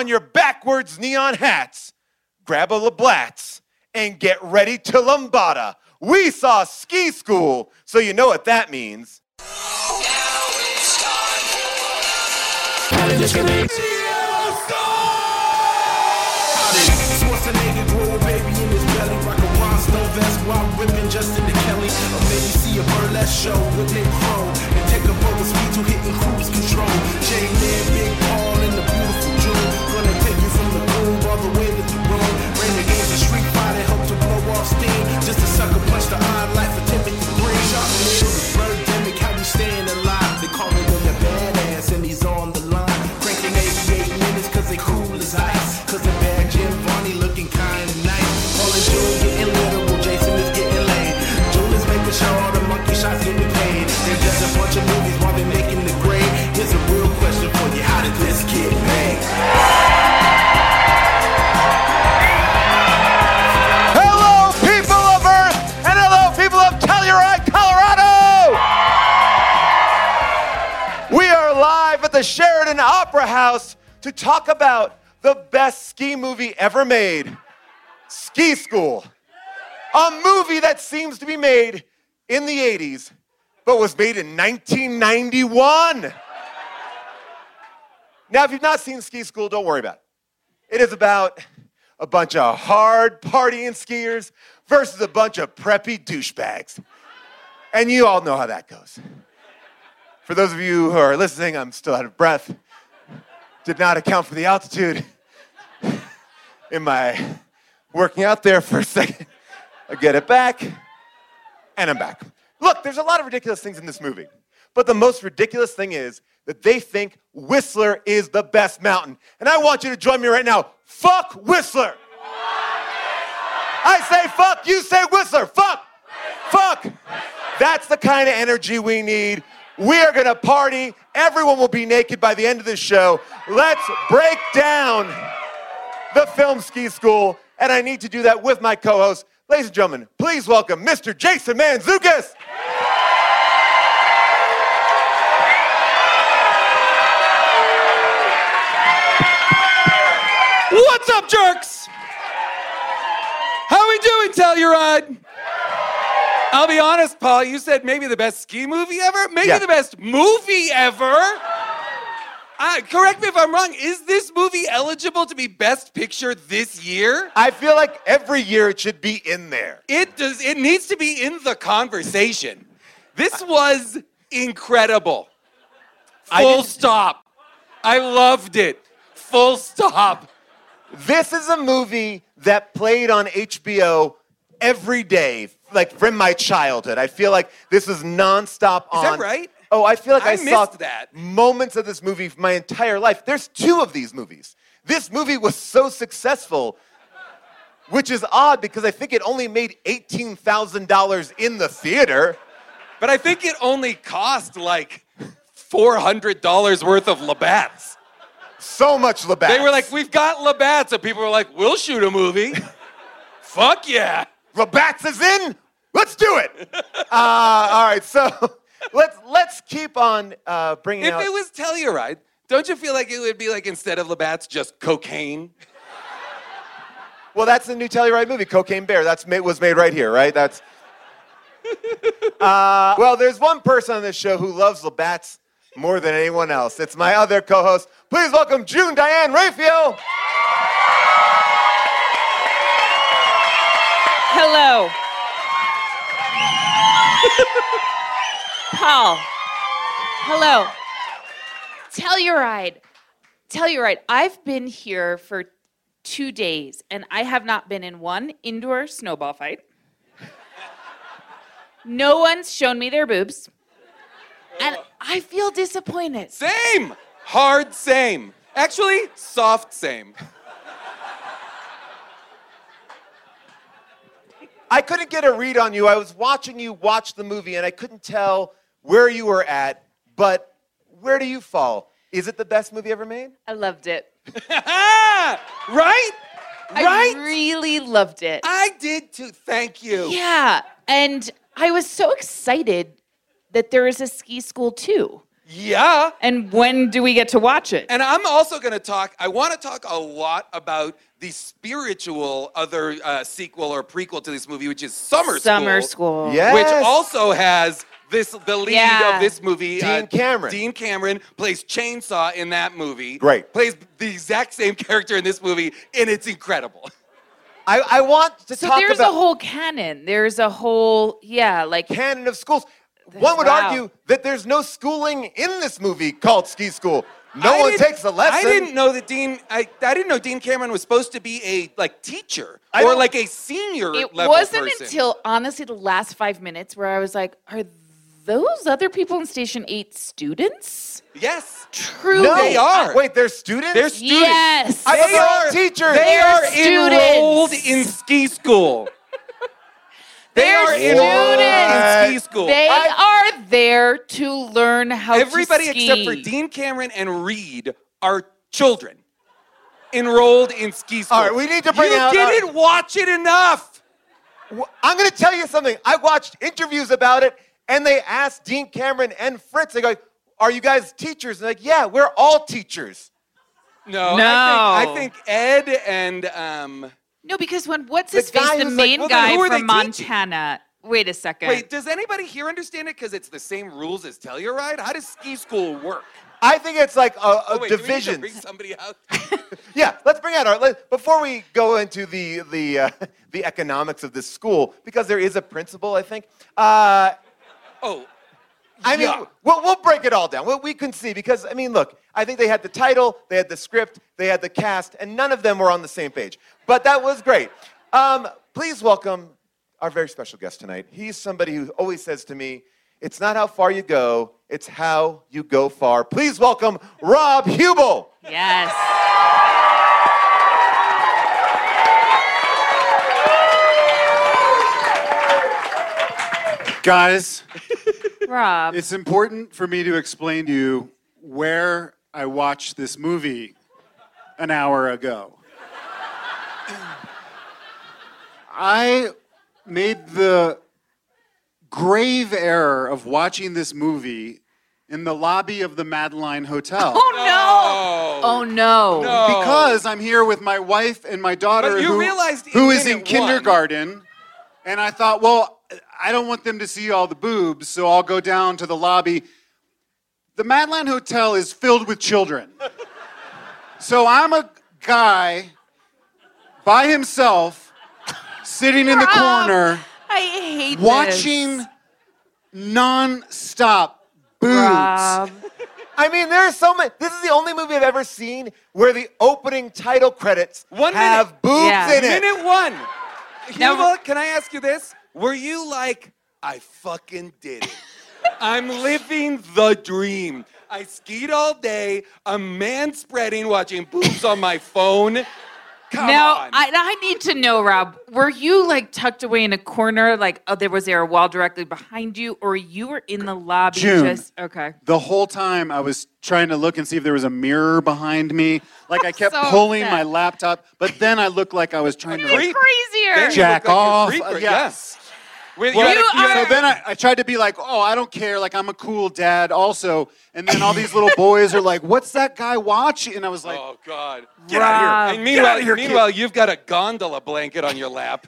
on your backwards neon hats, grab a Labatt's, and get ready to Lambada. We saw Ski School, so you know what that means. Schwarzenegger grow a baby in his belly, rock a rhinestone vest while whipping Justin to Kelly. Or maybe see a burlesque show with Nick Crow and take up over speed to hitting cruise control. J-Man, Big Paul, and the beautiful June. Gonna take you from the groove all the way to the room. Renegades and Street Fighter help to blow off steam. Just a sucker punch the odd life of Timothy Green. Sharp needle, the birdemic, how we staying alive. They call me when they're badass and he's on the line. Cranking 88 minutes cause they cool as ice. Cause the bad Jim Varney looking kinda nice. Paul and June getting literal, Jason is getting laid. June is making sure all the monkey shots getting paid. They're just a bunch of movies while they're making the grade. Here's a real question for you, how did this get made? Hello, people of Earth, and hello, people of Telluride, Colorado! We are live at the Sheridan Opera House to talk about the best ski movie ever made, Ski School. A movie that seems to be made in the 80s, but was made in 1991. Now, if you've not seen Ski School, don't worry about it. It is about a bunch of hard partying skiers versus a bunch of preppy douchebags. And you all know how that goes. For those of you who are listening, I'm still out of breath. Did not account for the altitude in my working out there for a second. I get it back, and I'm back. Look, there's a lot of ridiculous things in this movie, but the most ridiculous thing is that they think Whistler is the best mountain. And I want you to join me right now. Fuck Whistler. I say fuck, you say Whistler. Fuck. Fuck. That's the kind of energy we need. We are gonna party. Everyone will be naked by the end of this show. Let's break down the film Ski School, and I need to do that with my co-host. Ladies and gentlemen, please welcome Mr. Jason Mantzoukas. What's up, jerks? How we doing, Telluride? I'll be honest, Paul, you said maybe the best ski movie ever? Maybe the best movie ever? Correct me if I'm wrong, is this movie eligible to be Best Picture this year? I feel like every year it should be in there. It needs to be in the conversation. This was incredible. Full stop. I loved it. Full stop. This is a movie that played on HBO every day, like from my childhood. I feel like this was nonstop on. Is that right? Oh, I feel like I saw missed that. moments of this movie my entire life. There's 2 of these movies. This movie was so successful, which is odd because I think it only made $18,000 in the theater. But I think it only cost like $400 worth of Labatt's. So much Labatt's. They were like, we've got Labatt's. And people were like, we'll shoot a movie. Fuck yeah. Labatt's is in? Let's do it. All right, so let's keep on bringing out. If it was Telluride, don't you feel like it would be like instead of Labatt's, just cocaine? Well, that's the new Telluride movie, Cocaine Bear. Was made right here, right? That's. Well, there's one person on this show who loves Labatt's more than anyone else. It's my other co-host. Please welcome June Diane Raphael. Hello. Paul. Hello. Telluride. I've been here for 2 days, and I have not been in one indoor snowball fight. No one's shown me their boobs. And I feel disappointed. Same. Hard same. Actually, soft same. I couldn't get a read on you. I was watching you watch the movie, and I couldn't tell where you were at, but where do you fall? Is it the best movie ever made? I loved it. Right? I really loved it. I did too. Thank you. Yeah, and I was so excited that there is a Ski School too. Yeah. And when do we get to watch it? And I'm also going to talk, I want to talk a lot about the spiritual other sequel or prequel to this movie, which is Summer School. Yes. Which also has the lead of this movie. Dean Cameron. Dean Cameron plays Chainsaw in that movie. Great. Plays the exact same character in this movie, and it's incredible. I want to So talk there's about a whole canon. There's a whole, like canon of schools. One would wow. argue that there's no schooling in this movie called Ski School. No one takes a lesson. I didn't know that I didn't know Dean Cameron was supposed to be a teacher I or don't- like a senior it level wasn't person. until honestly the last 5 minutes where I was like, are those other people in Station 8 students? Yes. Truly. No. They are. Wait, they're students? They're students. Yes. I thought They they were are all teachers. They They're are students. enrolled in ski school. They They're are enrolled in ski students. school. They are there to learn how Everybody to ski. except for Dean Cameron and Reed are children enrolled in ski school. All right, we need to bring you out- didn't watch it enough. I'm going to tell you something. I watched interviews about it, and they asked Dean Cameron and Fritz, they go, are you guys teachers? And they're like, yeah, we're all teachers. No. No. I think Ed and No, because when what's The his face, guy the who's like, main well, then guy who are they from teaching? Montana. Wait a second. wait, does anybody here understand it? Because it's the same rules as Telluride. How does ski school work? I think it's like a Oh, wait, division. Do we need to bring somebody out? Yeah, let's bring out before we go into the economics of this school, because there is a principal, I think. Oh, I mean, yeah. we'll break it all down. We can see, because, I mean, look, I think they had the title, they had the script, they had the cast, and none of them were on the same page. But that was great. Please welcome our very special guest tonight. He's somebody who always says to me, it's not how far you go, it's how you go far. Please welcome Rob Hubel. Yes. Guys, Rob. it's important for me to explain to you where I watched this movie an hour ago. I made the grave error of watching this movie in the lobby of the Madeline Hotel. Oh no! Oh no! No. Because I'm here with my wife and my daughter But you who realized who in is in minute one- kindergarten. And I thought, well, I don't want them to see all the boobs, so I'll go down to the lobby. The Madeline Hotel is filled with children. So I'm a guy by himself, sitting in the Rob, corner, I hate watching this. non-stop boobs. Rob. I mean, there's so many. This is the only movie I've ever seen where the opening title credits 1 have minute. boobs Yeah. in it. Minute one. Now- Hugo, can I ask you this? Were you like, I fucking did it. I'm living the dream. I skied all day. I'm man-spreading, watching boobs on my phone. Come Now, on. I need to know, Rob, were you like tucked away in a corner, like was there a wall directly behind you, or you were in the lobby June. just, okay. The whole time I was trying to look and see if there was a mirror behind me. Like I kept So pulling upset. my laptop, but then I looked like I was trying to Creep. Crazier! Then you jack look like a off. creeper, Yes. With Well, your- You so then I tried to be like, oh, I don't care. Like, I'm a cool dad also. And then all these little boys are like, what's that guy watching? And I was like, Oh, God. get out of Rob. here. And meanwhile, outta here, kid. meanwhile, you've got a gondola blanket on your lap.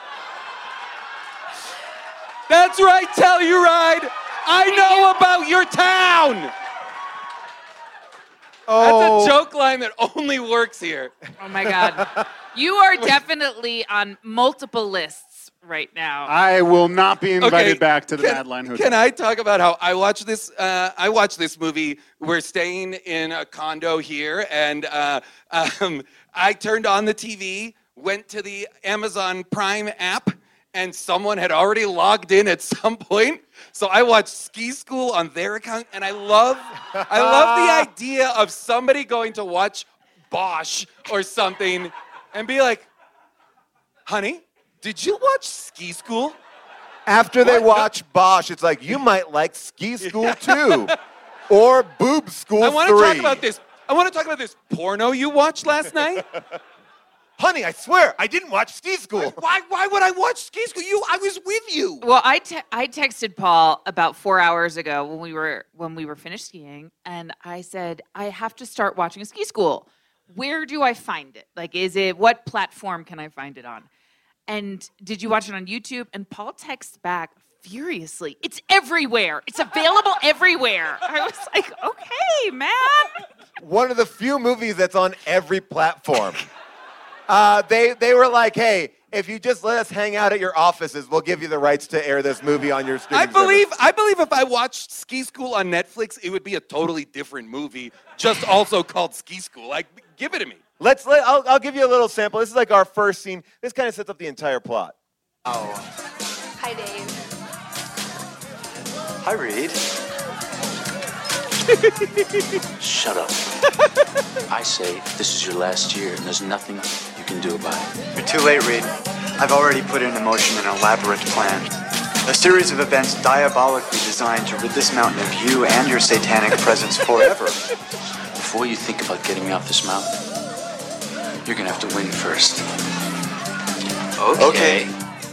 That's right, Telluride. I know about your town. Oh, That's a joke line that only works here. Oh my God. You are definitely on multiple lists right now. I will not be invited Okay, back to the can- Madeline Hotel. Can I talk about how I watched this? I watched this movie. We're staying in a condo here, and I turned on the TV, went to the Amazon Prime app, and someone had already logged in at some point. So I watched Ski School on their account, and I love the idea of somebody going to watch Bosch or something and be like, honey, did you watch Ski School? after they What? watch Bosch, it's like, you might like Ski School 2 or Boob School I want 3. to talk about this. I want to talk about this porno you watched last night. Honey, I swear, I didn't watch Ski School. Why would I watch Ski School? I was with you. Well, I texted Paul about 4 hours ago when we were finished skiing, and I said, I have to start watching a Ski School. Where do I find it? Like, what platform can I find it on? And did you watch it on YouTube? And Paul texts back furiously, it's everywhere. It's available everywhere. I was like, okay, man. One of the few movies that's on every platform. They were like, hey, if you just let us hang out at your offices, we'll give you the rights to air this movie on your streaming service. I believe if I watched Ski School on Netflix, it would be a totally different movie, just also called Ski School. Like, give it to me. I'll give you a little sample. This is like our first scene. This kind of sets up the entire plot. Oh. Hi, Dave. Hi, Reed. Shut up. I say this is your last year, and there's nothing you can do about it. You're too late, Reed. I've already put in motion an elaborate plan. A series of events diabolically designed to rid this mountain of you and your satanic presence forever. Before you think about getting me off this mountain, you're gonna have to win first. Okay.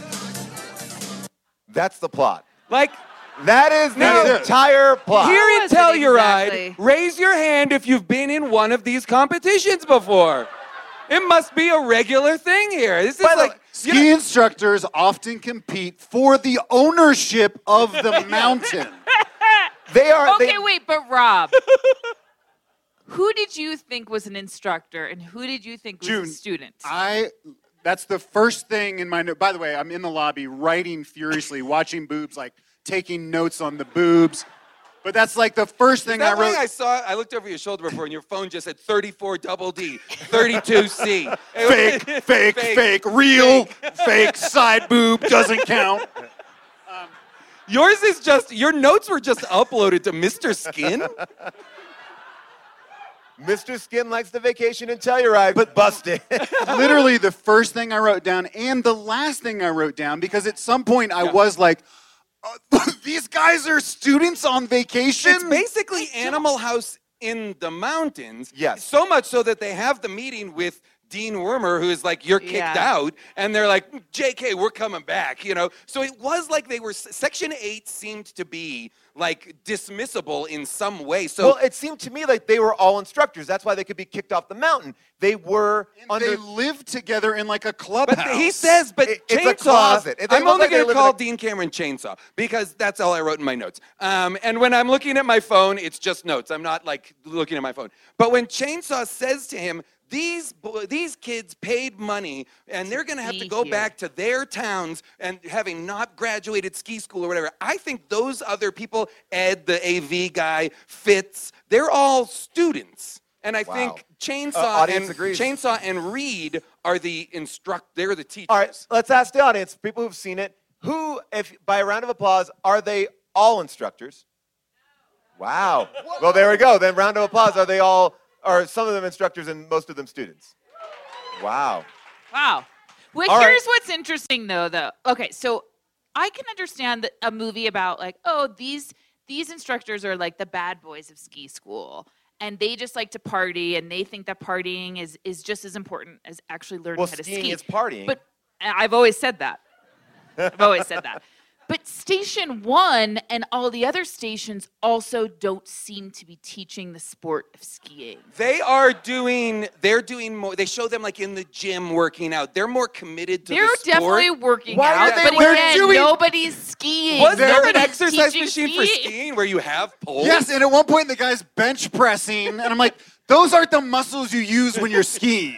That's the plot. Like, That is Now, the entire plot. here in was it Telluride, exactly? raise your hand if you've been in one of these competitions before. It must be a regular thing here. This is By the like way, Ski instructors often compete for the ownership of the mountain. They are. Okay, wait, but Rob, who did you think was an instructor and who did you think was June, a student? That's the first thing in my note. By the way, I'm in the lobby writing furiously, watching boobs, like taking notes on the boobs. But that's like the first thing I That way wrote. I looked over your shoulder before, and your phone just said 34 double D, 32C. Fake, real, fake, side boob, doesn't count. Yours is just, your notes were just uploaded to Mr. Skin? Mr. Skin likes to vacation in Telluride, but busted. Literally the first thing I wrote down and the last thing I wrote down, because at some point I was like, these guys are students on vacation? It's basically Animal House in the mountains. Yes. So much so that they have the meeting with Dean Wormer, who is like, you're kicked Yeah. out. And they're like, JK, we're coming back, you know? So it was like they were, Section 8 seemed to be like dismissible in some way. So Well, it seemed to me like they were all instructors. That's why they could be kicked off the mountain. They were under. They lived together in like a clubhouse. But he says, but It's a Chainsaw, closet. They I'm look only like they going to live in call a- Dean Cameron Chainsaw because that's all I wrote in my notes. And when I'm looking at my phone, it's just notes. I'm not like looking at my phone. But when Chainsaw says to him, these kids paid money and they're going to have to Be go here. back to their towns and having not graduated ski school or whatever. I think those other people, Ed, the AV guy, Fitz, they're all students. And I think audience agrees. Chainsaw and Reed are the they're the teachers. All right, let's ask the audience, people who've seen it, who, if by a round of applause, are they all instructors? Wow. Well, there we go. Then round of applause. Are some of them instructors and most of them students? Wow. Wow. Well, All here's right. what's interesting, though. Okay, so I can understand that a movie about like, oh, these instructors are like the bad boys of ski school, and they just like to party, and they think that partying is just as important as actually learning Well, how to skiing ski. is partying. But I've always said that. I've always said that. But Station 1 and all the other stations also don't seem to be teaching the sport of skiing. They're doing more. They show them like in the gym working out. They're more committed to They're the sport. definitely working Why out, are they but working? again, Doing- nobody's skiing. Was there an Nobody's exercise teaching machine for skiing where you have poles? Yes, and at one point the guy's bench pressing, and I'm like, those aren't the muscles you use when you're skiing.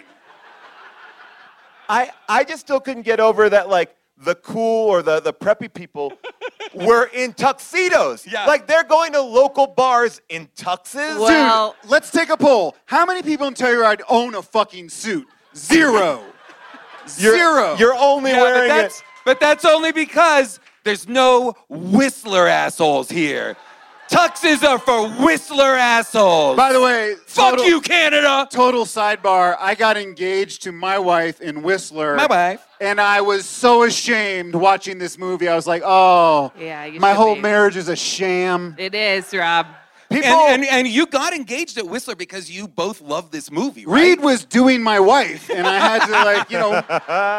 I just still couldn't get over that, like, the cool or the preppy people were in tuxedos. Yeah. Like, they're going to local bars in tuxes. Well- Dude, let's take a poll. How many people in Telluride own a fucking suit? Zero. Zero. You're only Yeah, wearing it. but that's only because there's no Whistler assholes here. Tuxes are for Whistler assholes. By the way, Fuck you, Canada. Total sidebar. I got engaged to my wife in Whistler. My wife. And I was so ashamed watching this movie. I was like, oh, Yeah, you my should whole be. marriage is a sham. It is, Rob. People, And you got engaged at Whistler because you both love this movie, right? Reed was doing my wife, and I had to, like, you know.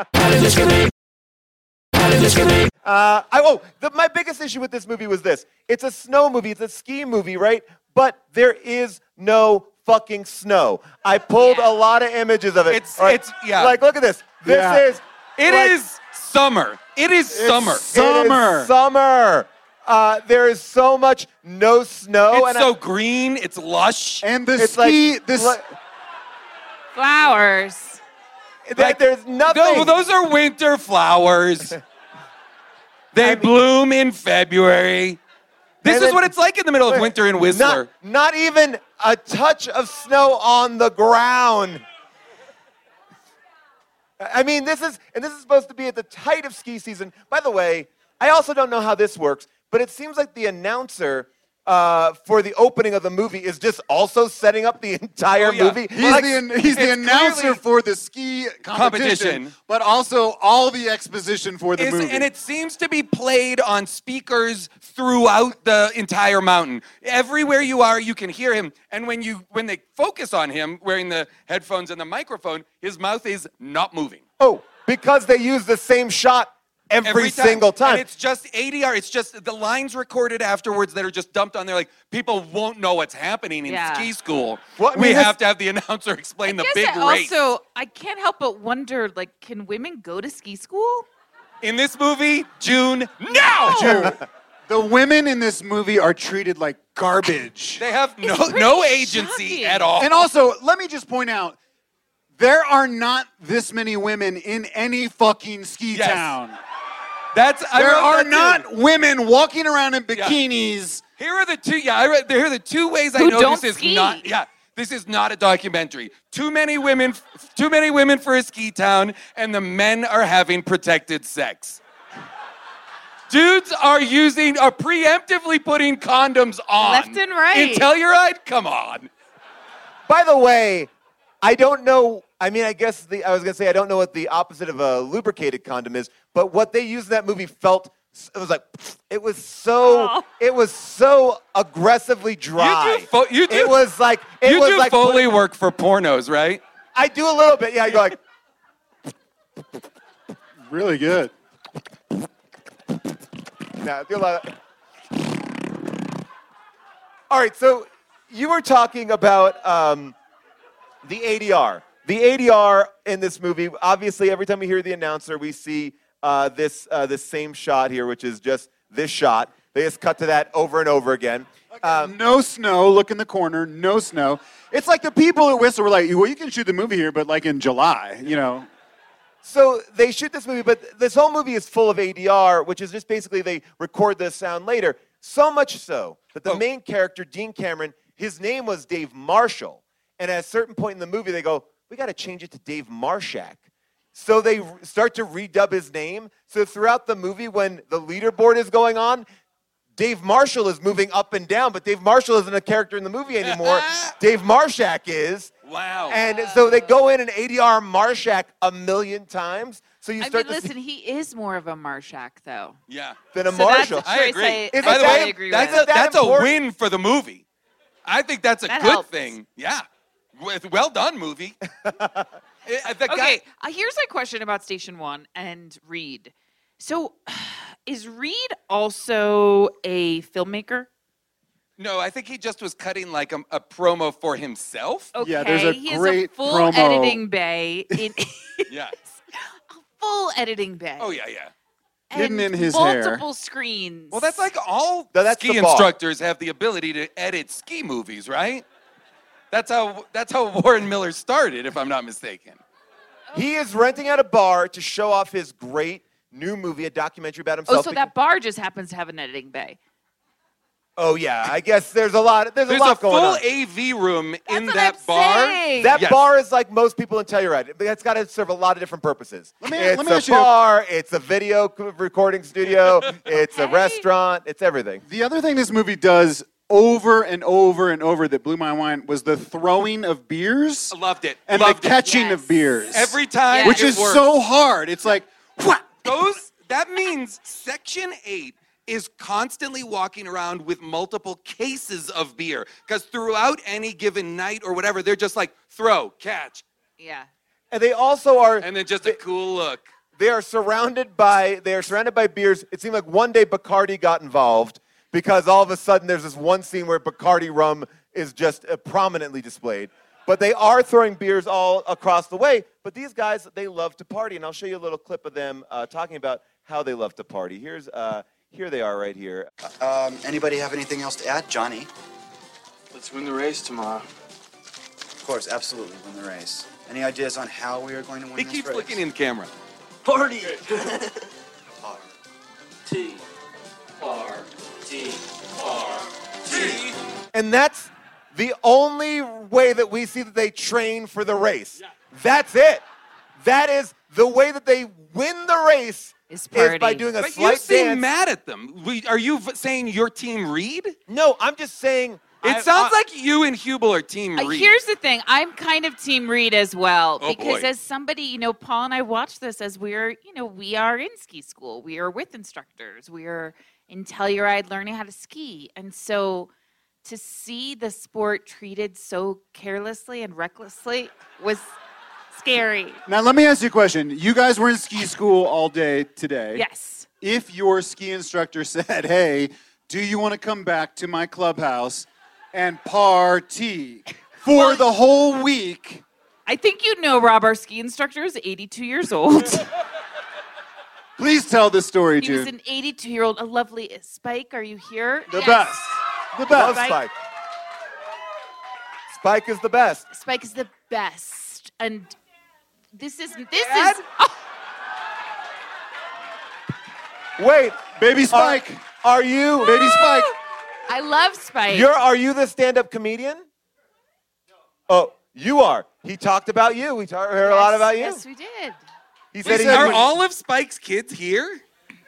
My biggest issue with this movie was this. It's a snow movie. It's a ski movie, right? But there is no fucking snow. I pulled a lot of images of it. Yeah. Like, look at this. This Yeah. is... It is summer. It is summer. Summer. It is summer. There is so much no snow. It's so green. It's lush. And the It's ski, Flowers. there's nothing. No, those are winter flowers. They bloom in February. This is what it's like in the middle of winter in Whistler. Not even a touch of snow on the ground. I mean, this is supposed to be at the height of ski season. By the way, I also don't know how this works, but it seems like the announcer for the opening of the movie is just also setting up the entire movie. He's the announcer clearly for the ski competition, but also all the exposition for the movie. And it seems to be played on speakers throughout the entire mountain. Everywhere you are, you can hear him. And when they focus on him wearing the headphones and the microphone, his mouth is not moving. Oh, because they use the same shot every single time. And it's just ADR. It's just the lines recorded afterwards that are just dumped on there. Like, people won't know what's happening in ski school. Well, I mean, we have to have the announcer explain the big race. Also, I can't help but wonder, like, can women go to ski school? In this movie, June, no! Dude, the women in this movie are treated like garbage. They have It's no pretty agency shocking. at all. And also, let me just point out, there are not this many women in any fucking ski Yes. town. I There wrote are that too. not women walking around in bikinis. Here are the two. Yeah, here are the two ways I Who know don't this is ski. not. Yeah, this is not a documentary. Too many women for a ski town, and the men are having protected sex. Dudes are preemptively putting condoms on. Left and right. In Telluride? Come on. By the way, I don't know. I mean, I guess I was gonna say I don't know what the opposite of a lubricated condom is, but what they used in that movie it was so aggressively dry. It was like Foley work for pornos, right? I do a little bit. Yeah, I go like. Really good. No, I do a lot of. All right, so you were talking about the ADR. The ADR in this movie, obviously, every time we hear the announcer, we see this same shot here, which is just this shot. They just cut to that over and over again. No snow. Look in the corner. No snow. It's like the people at Whistler were like, well, you can shoot the movie here, but like in July, you know. So they shoot this movie, but this whole movie is full of ADR, which is just basically they record the sound later. So much so that the main character, Dean Cameron, his name was Dave Marshall. And at a certain point in the movie, they go, we got to change it to Dave Marshak. So they start to redub his name. So throughout the movie, when the leaderboard is going on, Dave Marshall is moving up and down, but Dave Marshall isn't a character in the movie anymore. Dave Marshak is. Wow. And so they go in and ADR Marshak a million times. So you start to listen, see he is more of a Marshak, though. Yeah. than a So that's Marshall. a I choice agree. Is By it the that- way, I agree that's with. that a important? win for the movie. I think that's a That good helps. thing. Yeah. Well done, movie. Okay, here's my question about Station 1 and Reed. So, is Reed also a filmmaker? No, I think he just was cutting like a promo for himself. Okay, Yeah, there's a he has great a full promo. editing bay. Yeah. A full editing bay. Oh, yeah, yeah. Hidden and in his hair. multiple screens. Well, that's like all That's ski the bar. instructors have the ability to edit ski movies, right? That's how Warren Miller started, if I'm not mistaken. He is renting out a bar to show off his great new movie, a documentary about himself. so that bar just happens to have an editing bay. Oh yeah, I guess there's a lot. There's a There's lot a going full on. AV room in That's that what I'm bar. saying. That Yes. bar is like most people in Telluride. It's got to serve a lot of different purposes. Let me it's ask a you a- bar, it's a video recording studio, it's a Okay. restaurant, it's everything. The other thing this movie does over and over and over that blew my mind was the throwing of beers I loved it. and Loved the it. catching Yes. of beers. Every time, Yes. which it is works. so hard. It's like, what? That means Section 8 is constantly walking around with multiple cases of beer. Because throughout any given night or whatever, they're just like, throw, catch. Yeah. And they also are. And then just a cool look. They are surrounded by beers. It seemed like one day Bacardi got involved because all of a sudden there's this one scene where Bacardi rum is just prominently displayed. But they are throwing beers all across the way. But these guys, they love to party, and I'll show you a little clip of them talking about how they love to party. Here they are right here. Anybody have anything else to add? Johnny? Let's win the race tomorrow. Of course, absolutely win the race. Any ideas on how we are going to win He this keeps race? looking in the camera. Party! T. And that's the only way that we see that they train for the race. That's it. That is the way that they win the race Is by party. doing a But you slight seem dance. mad at them. Are you saying your team Reed? No, I'm just saying. It sounds like you and Hubel are team Reed. Here's the thing. I'm kind of Team Reed as well. Oh, because boy. as somebody, Paul and I watched this as we are in ski school. We are with instructors. We are in Telluride learning how to ski. And so to see the sport treated so carelessly and recklessly was scary. Now, let me ask you a question. You guys were in ski school all day today. Yes. If your ski instructor said, hey, do you want to come back to my clubhouse and party for the whole week? I think Rob, our ski instructor, is 82 years old. Please tell this story, He was June. an 82-year-old, a lovely Spike. Are you here? The Yes. best. The Love best. Spike. Spike is the best. Spike is the best, and this is. Wait, Baby Spike. are you? Baby Spike. I love Spike. Are you the stand-up comedian? Oh, you are. He talked about you. We heard a lot about you. Yes, we did. He said he Are all of Spike's kids here?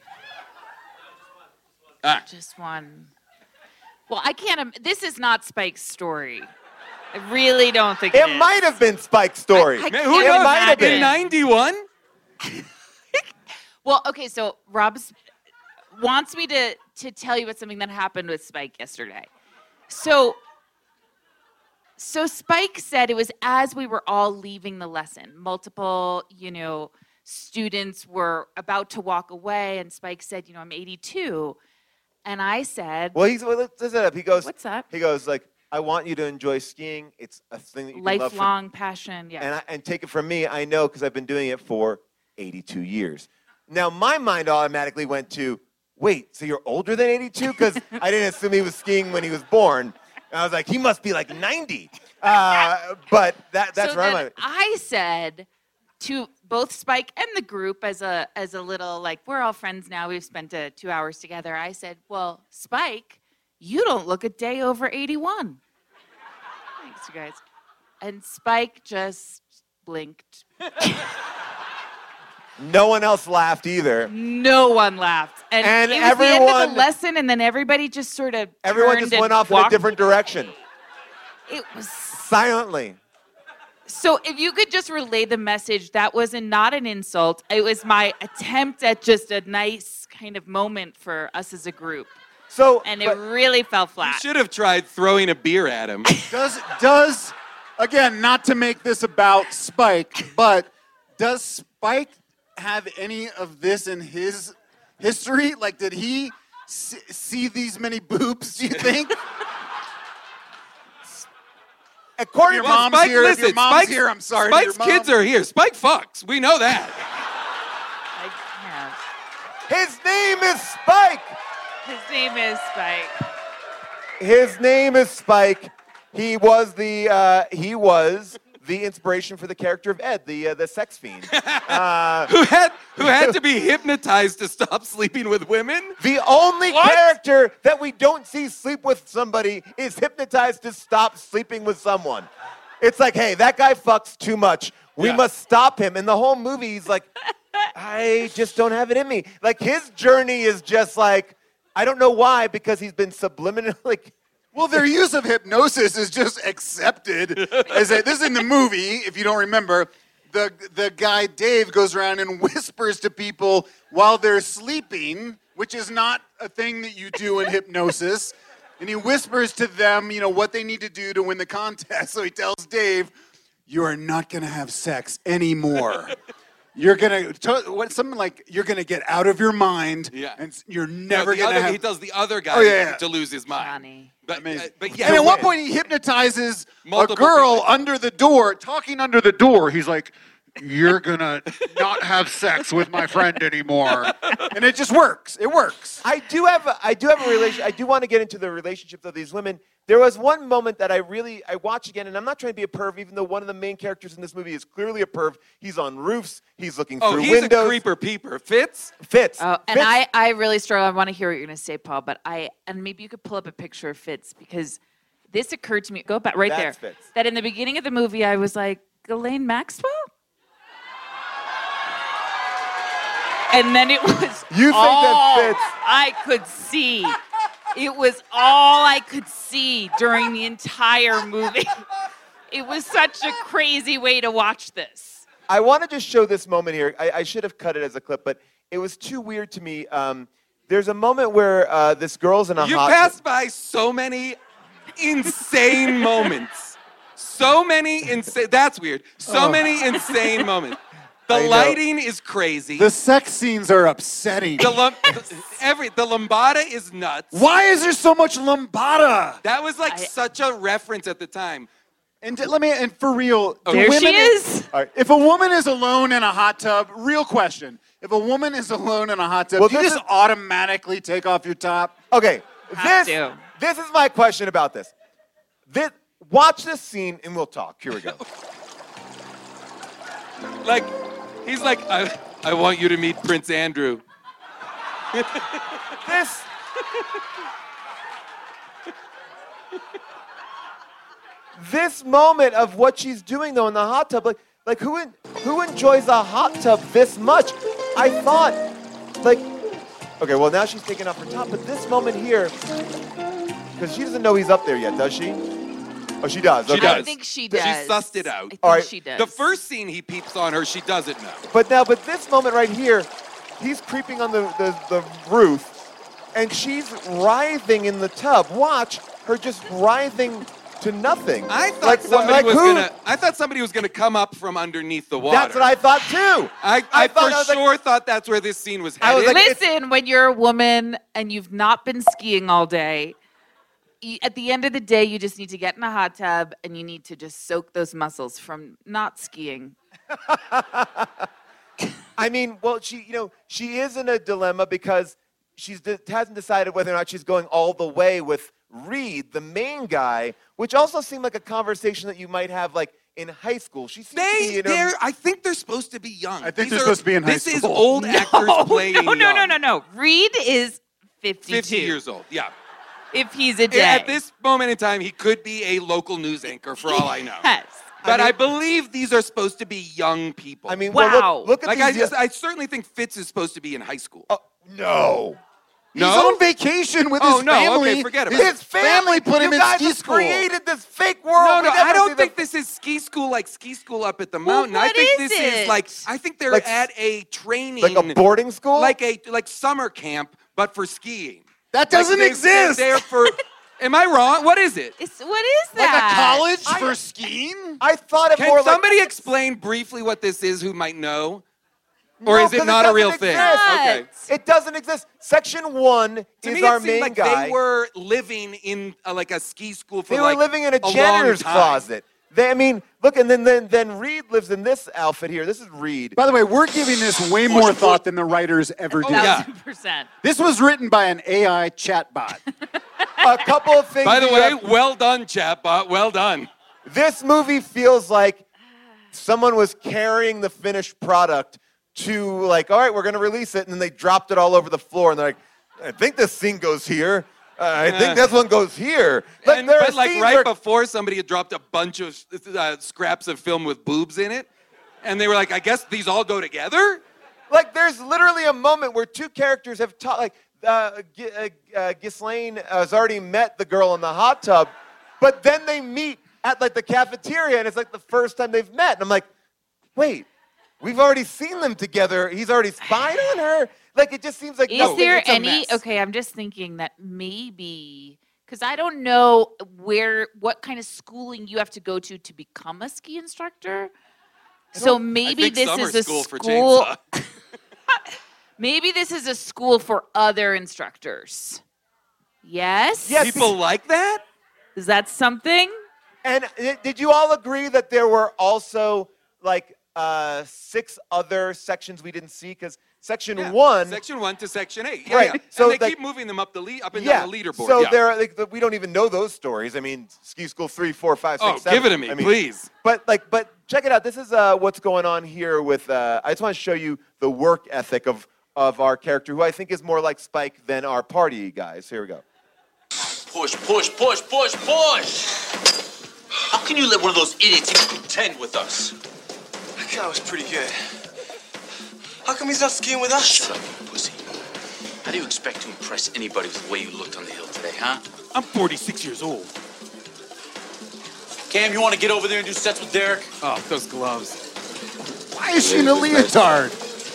Just one. Well, I can't. This is not Spike's story. I really don't think it It is. might have been Spike's story. I Man, who can't knows? might have In been. 91? Well, okay, so Rob's wants me to tell you about something that happened with Spike yesterday. So Spike said it was as we were all leaving the lesson. Multiple, students were about to walk away, and Spike said, I'm 82. And I said, Well, let's set it up. He goes, What's up? He goes, I want you to enjoy skiing. It's a thing that you can love. lifelong passion. Yeah. And take it from me, I know because I've been doing it for 82 years. Now, my mind automatically went to, wait, so you're older than 82? Because I didn't assume he was skiing when he was born. And I was like, he must be like 90. But that's so where then I'm at. I said to both Spike and the group as a little, we're all friends now. We've spent 2 hours together. I said, well, Spike, you don't look a day over 81. Thanks, you guys. And Spike just blinked. No one else laughed either. No one laughed. And it was the end of the lesson, and then everybody just sort of Everyone turned just and went off in a walked. different direction. It was Silently. so. If you could just relay the message, that was not an insult. It was my attempt at just a nice kind of moment for us as a group, and it really fell You flat. should have tried throwing a beer at him. Does again, not to make this about Spike, but does Spike have any of this in his history? Did he see these many boobs, do you think? According Your to mom's Spike, here. listen, If your mom's Spike's, here, I'm sorry. Spike's to your mom. kids are here. Spike fucks. We know that. his name is Spike. His name is Spike. His name is Spike. He was the inspiration for the character of Ed, the sex fiend. Who had to be hypnotized to stop sleeping with women? The only What? character that we don't see sleep with somebody is hypnotized to stop sleeping with someone. It's like, hey, that guy fucks too much. We Yeah. must stop him. And the whole movie, he's like, I just don't have it in me. His journey is just I don't know why, because he's been subliminally. Well, their use of hypnosis is just accepted. This is in the movie, if you don't remember. The guy, Dave, goes around and whispers to people while they're sleeping which is not a thing that you do in hypnosis. And he whispers to them, what they need to do to win the contest. So he tells Dave, you are not going to have sex anymore. You're going to, something like, you're going to get out of your mind. Yeah. And you're never going to have. He tells the other guy to lose his mind. Funny. But And at one point he hypnoptizes Multiple a girl people. under the door, talking under the door. He's like, you're going to not have sex with my friend anymore. And it just works. It works. I do have a relation. I do want to get into the relationships of these women. There was one moment that I watched again, and I'm not trying to be a perv, even though one of the main characters in this movie is clearly a perv. He's on roofs. He's looking through he's windows. a creeper peeper. Fitz? Fitz. Oh, and Fitz. I really struggle. I want to hear what you're going to say, Paul, but and maybe you could pull up a picture of Fitz, because this occurred to me. Go back right That's there. Fitz. That in the beginning of the movie, I was like, Ghislaine Maxwell? And then it was You think all that Fitz? I could see. It was all I could see during the entire movie. It was such a crazy way to watch this. I want to just show this moment here. I should have cut it as a clip, but it was too weird to me. There's a moment where this girl's in a You hot... passed by so many insane moments. So many insane... That's weird. So many insane moments. The I know. lighting is crazy. The sex scenes are upsetting. The lambada is nuts. Why is there so much lambada? That was like such a reference at the time. And for real, do There she women- is. All right. If a woman is alone in a hot tub, real question. If a woman is alone in a hot tub, Well, do you this just is- automatically take off your top? Okay, Have to. this is my question about this. Watch this scene and we'll talk. Here we go. Like, he's like, I want you to meet Prince Andrew. This moment of what she's doing though in the hot tub, like who enjoys a hot tub this much? I thought, okay, well now she's taking off her top, but this moment here, because she doesn't know he's up there yet, does she? Oh, she does. She Okay. does. I think she does. She sussed it out. I think All right. she does. The first scene he peeps on her, she doesn't know. But this moment right here, he's creeping on the roof, and she's writhing in the tub. Watch her just writhing to nothing. I thought I thought somebody was gonna come up from underneath the water. That's what I thought too. I thought that's where this scene was I was headed. like, Listen, when you're a woman and you've not been skiing all day, at the end of the day, you just need to get in a hot tub and you need to just soak those muscles from not skiing. I mean, well, she is in a dilemma because she hasn't decided whether or not she's going all the way with Reed, the main guy, which also seemed like a conversation that you might have like in high school. She seems to be I think they're supposed to be young. I think they're supposed to be in high This is school. old actors playing young. No. Reed is 52. 50 years old, yeah. If he's a day. At this moment in time, he could be a local news anchor for all I know. Yes. But I believe these are supposed to be young people. I mean, Wow. well, look at like these. I certainly think Fitz is supposed to be in high school. No. He's No? on vacation with Oh, his no, family. okay, forget about it. His family put him you in guys ski have school. created this fake world. No, We never I see don't the- think this is ski school like ski school up at the Well, mountain. I what think is this is it? like I think they're Like- at a training like a boarding school. like summer camp, but for skiing. That doesn't Like exist. They're there for Am I wrong? What is it? What is Like a that? college for skiing? I thought it Can more somebody like. explain briefly what this is who might know? Or No, is it 'cause not a real doesn't thing? exist. Okay. It doesn't exist. Section 1 To is me, our it seemed main like guy. they were living in like a ski school for They were like living in a long janitor's time. closet. Look, and then Reed lives in this outfit here. This is Reed. By the way, we're giving this way more thought than the writers ever did. yeah. 1,000%. This was written by an AI chatbot. A couple of things. By the you way, have- well done, chatbot. Well done. this movie feels like someone was carrying the finished product to like, all right, we're going to release it, and then they dropped it all over the floor, and they're like, I think this scene goes here. I think this one goes here. Like, there are But like scenes right where- before, somebody had dropped a bunch of scraps of film with boobs in it, and they were like, I guess these all go together? Like, there's literally a moment where two characters have talked. Like, Ghislaine has already met the girl in the hot tub, but then they meet at like the cafeteria, and it's like the first time they've met. And I'm like, wait, we've already seen them together. He's already spied on her. Like, it just seems like Is nothing. there it's a any? mess. Okay, I'm just thinking that maybe because I don't know what kind of schooling you have to go to become a ski instructor. So maybe think this summer is a school for school. chainsaw. Maybe this is a school for other instructors. Yes. Yes. People like that? Is that something? And did you all agree that there were also like 6 other sections we didn't see? Because section Yeah. 1. Section 1 to section 8. Yeah, Right. yeah. So, and they like- keep moving them up the up and Yeah. down the leaderboard. So yeah. there, like, we don't even know those stories. I mean, ski school 3, 4, 5, 6, Oh, 7. give it to me, I mean, please. But check it out. This is what's going on here with. I just want to show you the work ethic of our character, who I think is more like Spike than our party guys. Here we go. Push, push, push, push, push! How can you let one of those idiots even contend with us? That guy was pretty good. How come he's not skiing with us? Shut up, you pussy. How do you expect to impress anybody with the way you looked on the hill today, huh? I'm 46 years old. Cam, you want to get over there and do sets with Derek? Oh, those gloves. Why is she in a leotard?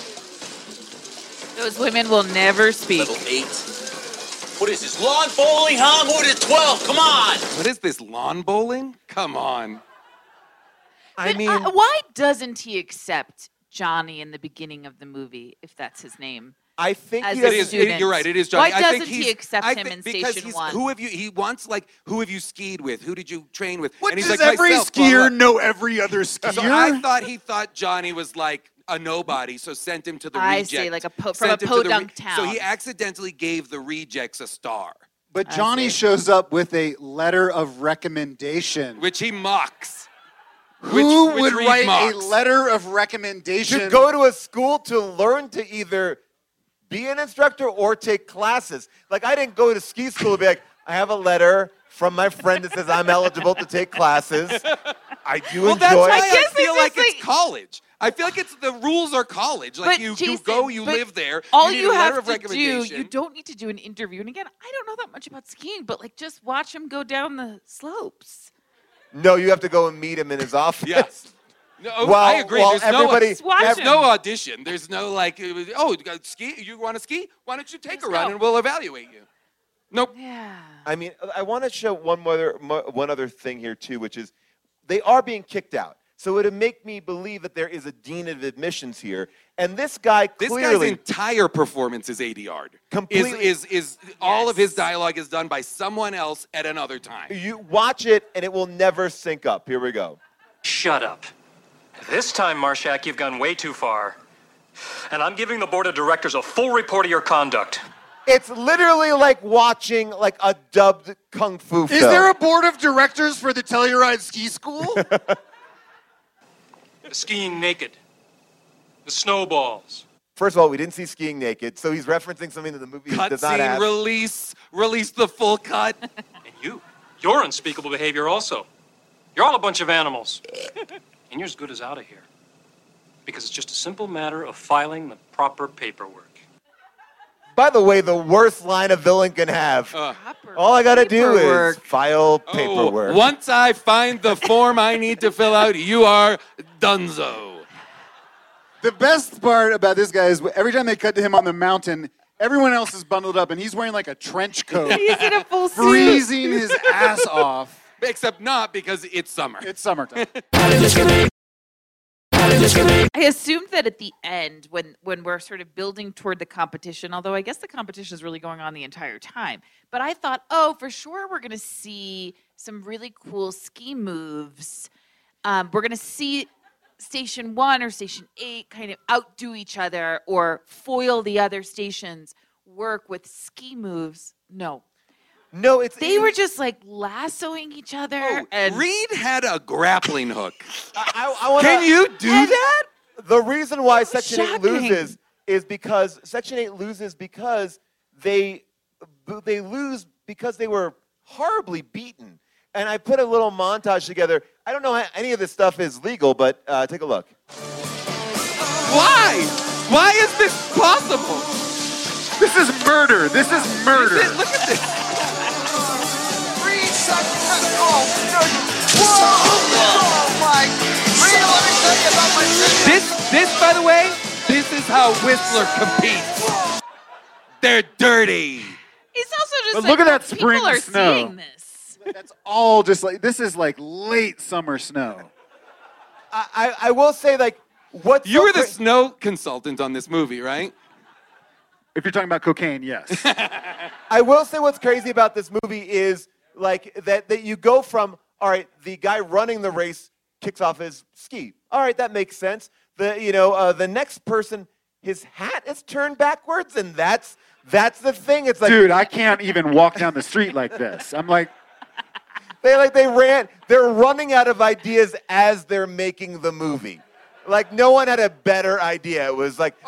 Those women will never speak. Level 8. What is this, lawn bowling, huh? More than 12, come on! What is this, lawn bowling? Come on. I But, mean, why doesn't he accept Johnny in the beginning of the movie, if that's his name? I think as he a It doesn't. is. student. You're right. It is Johnny. Why I think doesn't he he's- accept I him think in because Station he's- 1? Who have you? He wants like who have you skied with? Who did you train with? What and he's does like every myself, blah, blah, skier blah. know every other skier? So I thought Johnny was like a nobody, so sent him to the I reject. see, like from a Sent him to the podunk town. So he accidentally gave the rejects a star, But I Johnny see. shows up with a letter of recommendation. which he mocks. Who which would Reed write mocks. a letter of recommendation? To go to a school to learn to either be an instructor or take classes. Like, I didn't go to ski school to be like, I have a letter from my friend that says I'm eligible to take classes. I do Well, enjoy that's why I guess I feel it's like just it's college. I feel like it's the rules are college. Like But you Jason, go, you but live there. All you need you a letter have of to do, recommendation. you don't need to do an interview. And again, I don't know that much about skiing, but like just watch him go down the slopes. No, you have to go and meet him in his office. Yeah. No, Well, I agree. well, There's everybody- Just watch there's him. no audition. There's no like, oh, you got ski? You want to ski? Why don't you take Just a run go. and we'll evaluate you? Nope. Yeah. I mean, I want to show one other thing here too, which is they are being kicked out. So it would make me believe that there is a dean of admissions here, and this guy This clearly guy's entire performance is ADR'd. Completely- Is all of his Yes. dialogue is done by someone else at another time. you watch it and it will never sync up. Here we go. Shut up. This time, Marshak, you've gone way too far. And I'm giving the board of directors a full report of your conduct. It's literally like watching like a dubbed kung fu film. Is there a board of directors for the Telluride Ski School? Skiing naked. The snowballs. First of all, we didn't see skiing naked, so he's referencing something that the movie Cut does not scene, have. release the full cut. And your unspeakable behavior also. You're all a bunch of animals. And you're as good as out of here. Because it's just a simple matter of filing the proper paperwork. By the way, the worst line a villain can have. Proper All I gotta do is paperwork. file paperwork. Oh, once I find the form I need to fill out, you are donezo. The best part about this guy is every time they cut to him on the mountain, everyone else is bundled up, and he's wearing like a trench coat, He's in a full suit. freezing his ass off. Except not because it's summer. It's summertime. I assumed that at the end, when we're sort of building toward the competition, although I guess the competition is really going on the entire time, but I thought, oh, for sure we're going to see some really cool ski moves. We're going to see Station 1 or Station 8 kind of outdo each other or foil the other stations, work with ski moves. No. No, it's They were just like lassoing each other. Oh, and Reed had a grappling hook. I wanna, Can you do And- that? The reason why Section 8 Shocking. loses is because Section 8 loses because they lose because they were horribly beaten. And I put a little montage together. I don't know how any of this stuff is legal, but take a look. Why? Why is this possible? This is murder. This is murder. Look at this. This, by the way, this is how Whistler competes. they're dirty. It's also just But like, look at that people spring are snow. seeing this. That's all just like, this is like late summer snow. I will say, like, what's You so were the great- snow consultant on this movie, right? If you're talking about cocaine, yes. I will say what's crazy about this movie is like that you go from, all right, the guy running the race kicks off his ski. All right, that makes sense. The next person, his hat is turned backwards, and that's the thing. It's like, Dude, I can't even walk down the street like this. I'm like, they're running out of ideas as they're making the movie. Like, no one had a better idea. It was like,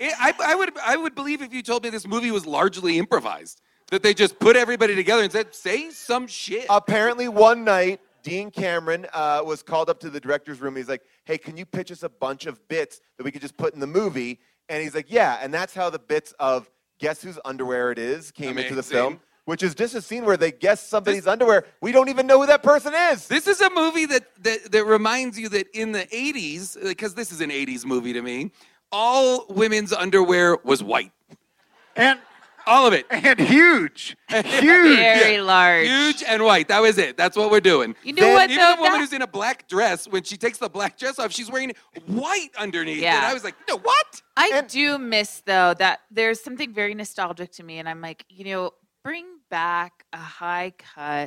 I would believe if you told me this movie was largely improvised, that they just put everybody together and said, say some shit. apparently one night, Dean Cameron was called up to the director's room. He's like, hey, can you pitch us a bunch of bits that we could just put in the movie? And he's like, yeah. And that's how the bits of Guess Whose Underwear It Is came into the Amazing. film, which is just a scene where they guess somebody's underwear. We don't even know who that person is. This is a movie that reminds you that in the 80s, because this is an 80s movie to me, all women's underwear was white. and All of it. and huge. Huge. Very large. Huge and white. That was it. That's what we're doing. You know what, Even though? the woman That- who's in a black dress, when she takes the black dress off, she's wearing white underneath. Yeah. And I was like, no, what? I do miss, though, that there's something very nostalgic to me. And I'm like, bring back a high cut.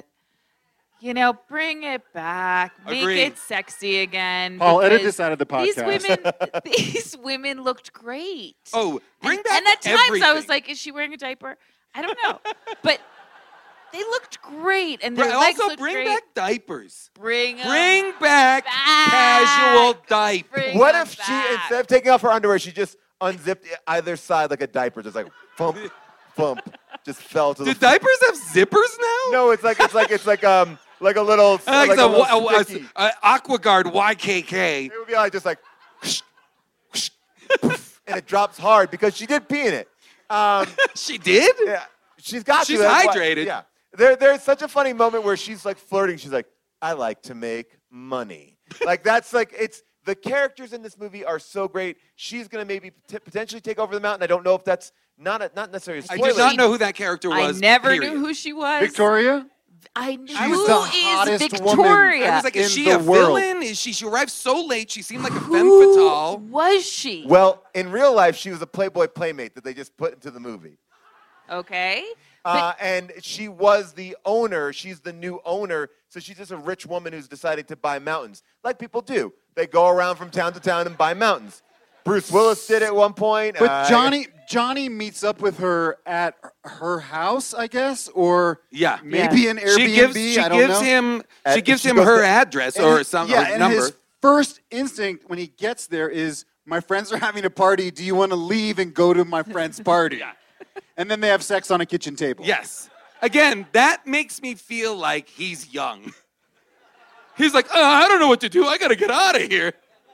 Bring it back. Make Agreed. it sexy again. Paul, edit because this out of the podcast. These women looked great. Oh, bring and, back and at times I was everything. like, is she wearing a diaper? I don't know. But they looked great. And their But legs also looked bring great. back diapers. Bring 'em Bring back back. casual diapers. Bring What 'em if she, back. instead of taking off her underwear, she just unzipped either side like a diaper, just like bump, bump, just fell to Do the diapers have zippers now? No, it's like a little I like a little the sticky. AquaGuard YKK. It would be like just like whoosh, whoosh, poof, and it drops hard because she did pee in it. She did? Yeah, she's got She's to. That's why- hydrated. Yeah, there's such a funny moment where she's like flirting. She's like, I like to make money. Like that's like it's the characters in this movie are so great. She's gonna maybe potentially take over the mountain. I don't know if that's not necessarily. A I spoiler. did not know who that character I was. never period. knew who she was. Victoria? I knew She was who the is hottest woman. Victoria. I was like, is in she a the world. villain? Is she arrived so late? She seemed like a femme who fatale. was she? Well, in real life, she was a Playboy playmate that they just put into the movie. Okay. But And she was the owner. She's the new owner. So she's just a rich woman who's decided to buy mountains, like people do. They go around from town to town and buy mountains. Bruce Willis did at one point. But Johnny meets up with her at her house, I guess, or Yeah. maybe an Airbnb. She gives I don't know. him She goes her to- address And or he- some yeah, or and number. his first instinct when he gets there is, my friends are having a party. Do you want to leave and go to my friend's party? And then they have sex on a kitchen table. Yes. Again, that makes me feel like he's young. He's like, I don't know what to do. I got to get out of here.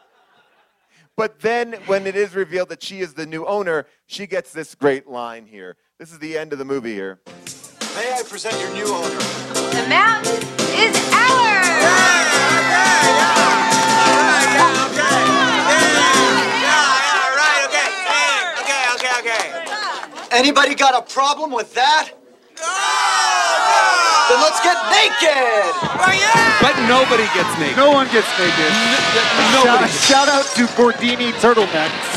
But then when it is revealed that she is the new owner, she gets this great line here. This is the end of the movie here. May I present your new owner? The mountain is ours! Anybody got a problem with that? Then let's get naked! But nobody gets naked. No one gets naked. Nobody. Shout out to Gordini turtlenecks.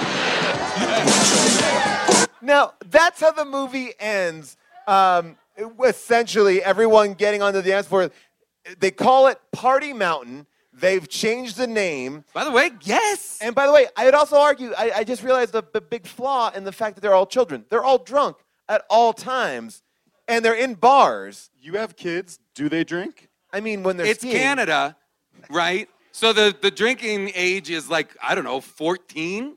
Now, that's how the movie ends. Essentially, everyone getting onto the dance floor. They call it Party Mountain. They've changed the name. By the way, yes. And by the way, I would also argue, I just realized the big flaw in the fact that they're all children. They're all drunk at all times, and they're in bars. You have kids. Do they drink? I mean, when they're It's skiing. Canada, right? So the drinking age is like, I don't know, 14?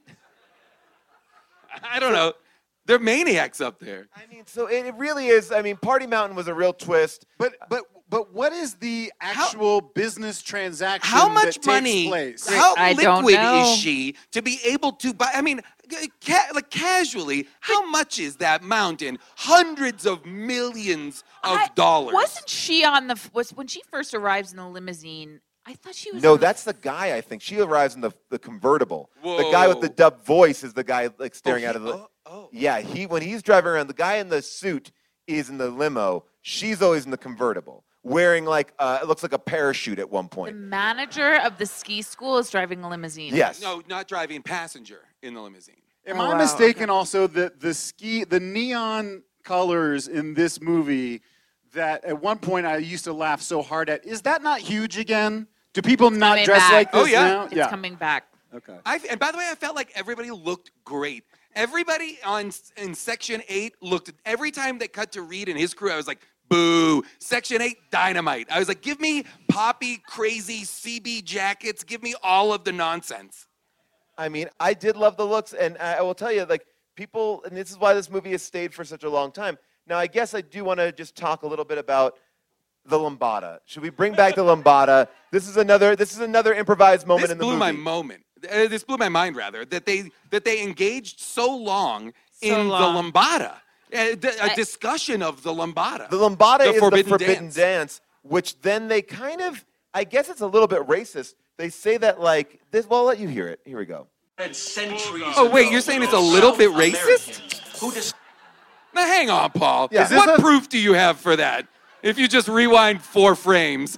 I don't know. They're maniacs up there. I mean, so it really is. I mean, Party Mountain was a real twist. But what is the actual business transaction How much that takes money, place? how I don't liquid know. is she to be able to buy? I mean, like casually, how much is that mountain? Hundreds of millions of dollars. Wasn't she on when she first arrives in the limousine I thought she was. No, on the- that's the guy, I think. She arrives in the convertible. The guy with the dubbed voice is the guy like staring out of the. Yeah, when he's driving around, the guy in the suit is in the limo. She's always in the convertible, wearing like it looks like a parachute at one The point. manager of the ski school is driving a limousine. Yes. No, not driving, passenger in the limousine. Am Oh, I wow, mistaken okay. also that the neon colors in this movie that at one point I used to laugh so hard at, is that not huge again? Do people not Coming dress back. like this Oh, yeah. now? It's coming back. Okay. And by the way, I felt like everybody looked great. Everybody in Section 8 looked, every time they cut to Reed and his crew, I was like, boo. Section 8, dynamite. I was like, give me poppy, crazy CB jackets. Give me all of the nonsense. I mean, I did love the looks, and I will tell you, like, people, and this is why this movie has stayed for such a long time. Now, I guess I do want to just talk a little bit about the lambada. Should we bring back the lambada? This is another improvised moment in the movie. This blew my mind, rather, that they engaged so long in the lambada. A discussion of the lambada. The lambada is the forbidden dance. dance, which then they kind of, I guess it's a little bit racist. They say that like this. Well, I'll let you hear it. Here we go. Oh, wait, you're saying it's a little bit racist? Now, hang on, Paul. Yeah. What proof do you have for that? If you just rewind 4 frames.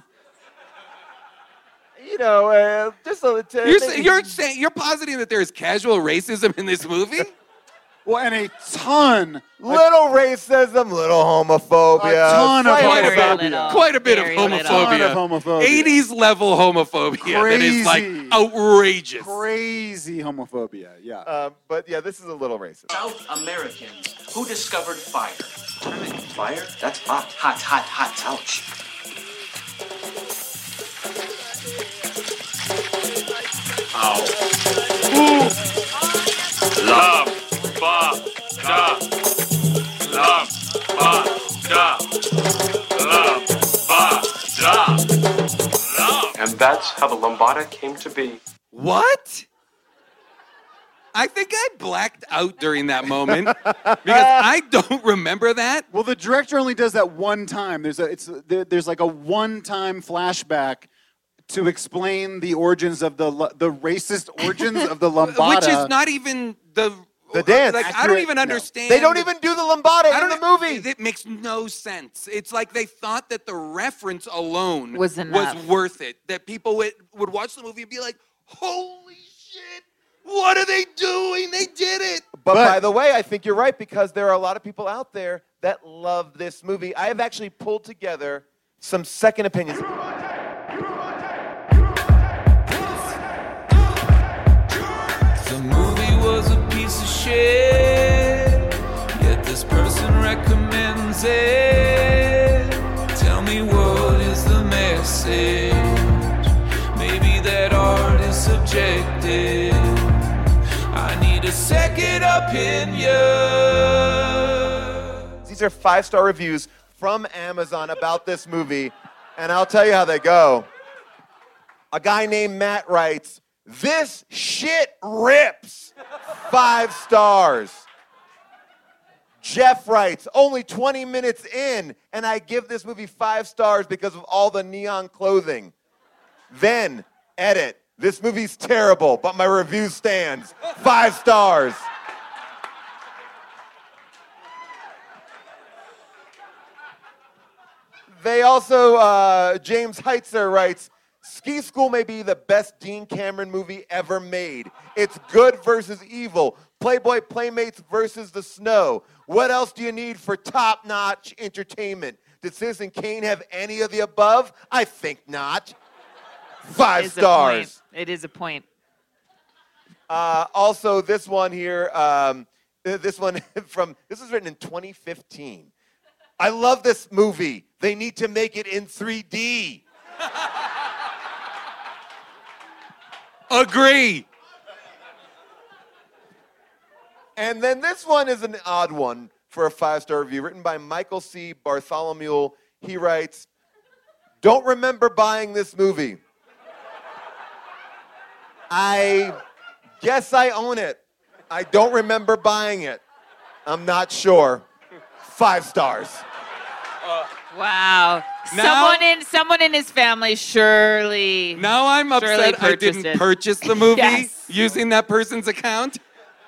You know, just a little. You're positing that there is casual racism in this movie? Well, and a ton. Little racism, little homophobia. A ton of homophobia. Quite a bit of Very little. homophobia. Ton of homophobia. 80s level homophobia that is like Crazy. outrageous. Crazy homophobia, yeah. But yeah, this is a little racist. South Americans. Who discovered fire? Fire? That's hot. Hot, hot, hot. Ouch. And that's how the lambada came to be. What? I think I blacked out during that moment because I don't remember that. Well, the director only does that one time. There's like a one-time flashback to explain the origins of the racist origins of the lambada. Which is not even the dance. Like, I don't Accurate, even no. understand. They don't even do the lambada in the movie. It makes no sense. It's like they thought that the reference alone Was enough. worth it. That people would watch the movie and be like, holy shit, what are they doing? They did it. But by the way, I think you're right because there are a lot of people out there that love this movie. I have actually pulled together some second opinions. The movie was a piece of shit, yet this person recommends it. Tell me what is the message? Maybe that art is subjective. I need a second opinion. These are 5-star reviews from Amazon about this movie, and I'll tell you how they go. A guy named Matt writes, "This shit rips." 5 stars. Jeff writes, "Only 20 minutes in, and I give this movie 5 stars because of all the neon clothing." Then, edit, "This movie's terrible, but my review stands." 5 stars. They also, James Heitzer writes, "Ski School may be the best Dean Cameron movie ever made. It's good versus evil. Playboy Playmates versus the snow. What else do you need for top-notch entertainment? Did Citizen Kane have any of the above? I think not." 5 stars. It is a point. Also, this one here, this was written in 2015. "I love this movie. They need to make it in 3D. Agree. And then this one is an odd one for a 5-star review, written by Michael C. Bartholomew. He writes, "Don't remember buying this movie. I guess I own it. I don't remember buying it. I'm not sure." 5 stars. Wow. Now- Someone in his family surely. Now I'm surely upset I purchased didn't it. purchase the movie Yes. using that person's account.